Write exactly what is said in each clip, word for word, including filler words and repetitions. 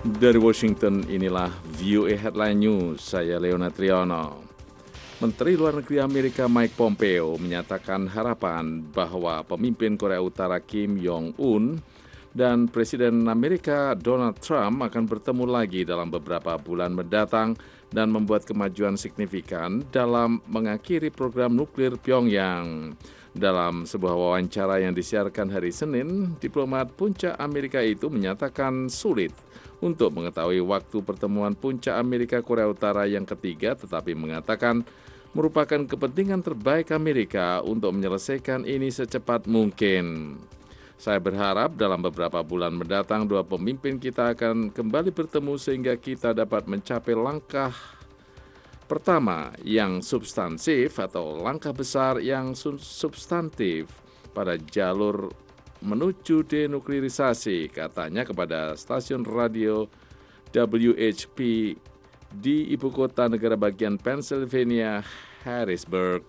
Dari Washington, inilah V O A Headline News, saya Leona Triano. Menteri Luar Negeri Amerika Mike Pompeo menyatakan harapan bahwa pemimpin Korea Utara Kim Jong-un dan Presiden Amerika Donald Trump akan bertemu lagi dalam beberapa bulan mendatang dan membuat kemajuan signifikan dalam mengakhiri program nuklir Pyongyang. Dalam sebuah wawancara yang disiarkan hari Senin, diplomat puncak Amerika itu menyatakan sulit untuk mengetahui waktu pertemuan puncak Amerika Korea Utara yang ketiga, tetapi mengatakan merupakan kepentingan terbaik Amerika untuk menyelesaikan ini secepat mungkin. Saya berharap dalam beberapa bulan mendatang dua pemimpin kita akan kembali bertemu sehingga kita dapat mencapai langkah pertama yang substansif atau langkah besar yang substantif pada jalur menuju denuklirisasi, katanya kepada stasiun radio W H P di ibu kota negara bagian Pennsylvania, Harrisburg.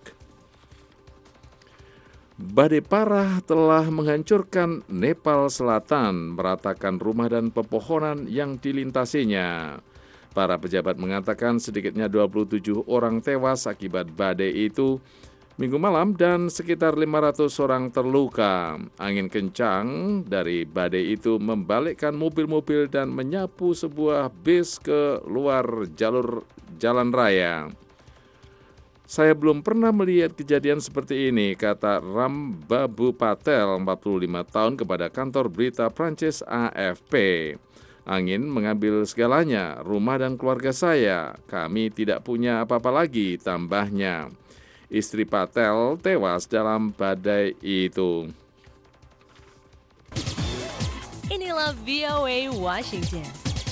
Badai parah telah menghancurkan Nepal Selatan, meratakan rumah dan pepohonan yang dilintasinya. Para pejabat mengatakan sedikitnya dua puluh tujuh orang tewas akibat badai itu Minggu malam dan sekitar lima ratus orang terluka. Angin kencang dari badai itu membalikkan mobil-mobil dan menyapu sebuah bis ke luar jalur jalan raya. Saya belum pernah melihat kejadian seperti ini, kata Ram Babu Patel, empat puluh lima tahun, kepada kantor berita Prancis A F P. Angin mengambil segalanya, rumah dan keluarga saya. Kami tidak punya apa-apa lagi, tambahnya. Istri Patel tewas dalam badai itu. Inilah V O A Washington.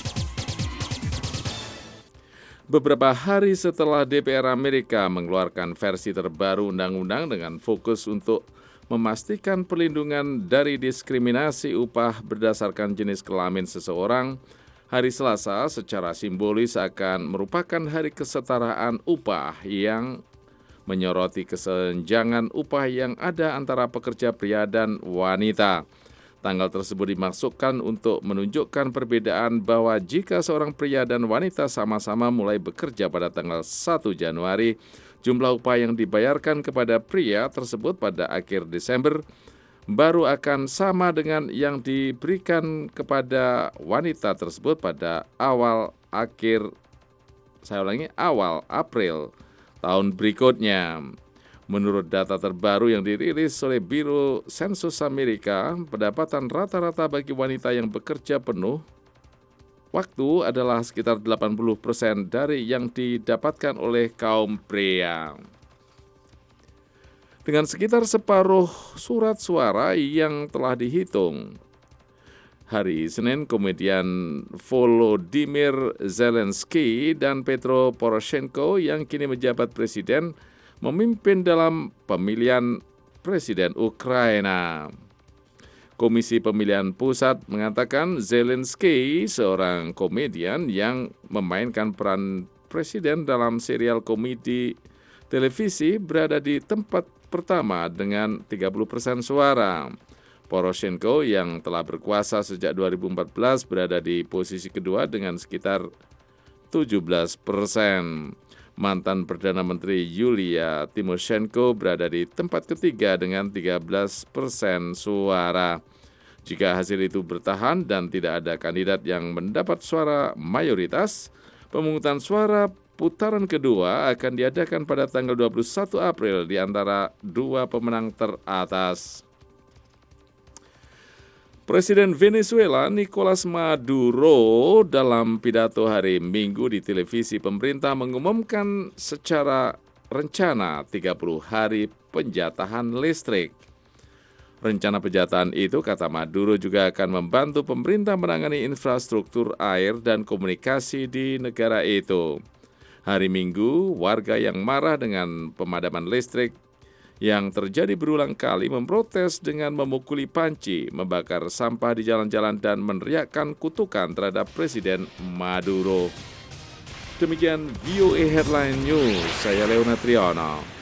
Beberapa hari setelah D P R Amerika mengeluarkan versi terbaru undang-undang dengan fokus untuk memastikan perlindungan dari diskriminasi upah berdasarkan jenis kelamin seseorang, hari Selasa secara simbolis akan merupakan hari kesetaraan upah yang menyoroti kesenjangan upah yang ada antara pekerja pria dan wanita. Tanggal tersebut dimaksudkan untuk menunjukkan perbedaan bahwa jika seorang pria dan wanita sama-sama mulai bekerja pada tanggal satu Januari, jumlah upah yang dibayarkan kepada pria tersebut pada akhir Desember baru akan sama dengan yang diberikan kepada wanita tersebut pada awal akhir, saya ulangi, awal April tahun berikutnya. Menurut data terbaru yang dirilis oleh Biro Sensus Amerika, pendapatan rata-rata bagi wanita yang bekerja penuh waktu adalah sekitar delapan puluh persen dari yang didapatkan oleh kaum pria. Dengan sekitar separuh surat suara yang telah dihitung, hari Senin, komedian Volodymyr Zelensky dan Petro Poroshenko yang kini menjabat presiden memimpin dalam pemilihan presiden Ukraina. Komisi Pemilihan Pusat mengatakan Zelensky, seorang komedian yang memainkan peran presiden dalam serial komedi televisi, berada di tempat pertama dengan tiga puluh persen suara. Poroshenko yang telah berkuasa sejak dua ribu empat belas berada di posisi kedua dengan sekitar tujuh belas persen. Mantan Perdana Menteri Yulia Tymoshenko berada di tempat ketiga dengan tiga belas persen suara. Jika hasil itu bertahan dan tidak ada kandidat yang mendapat suara mayoritas, pemungutan suara putaran kedua akan diadakan pada tanggal dua puluh satu April di antara dua pemenang teratas. Presiden Venezuela Nicolas Maduro dalam pidato hari Minggu di televisi pemerintah mengumumkan secara rencana tiga puluh hari penjatahan listrik. Rencana penjatahan itu, kata Maduro, juga akan membantu pemerintah menangani infrastruktur air dan komunikasi di negara itu. Hari Minggu, warga yang marah dengan pemadaman listrik yang terjadi berulang kali memprotes dengan memukuli panci, membakar sampah di jalan-jalan, dan meneriakkan kutukan terhadap Presiden Maduro. Demikian V O A Headline News, saya Leona Triano.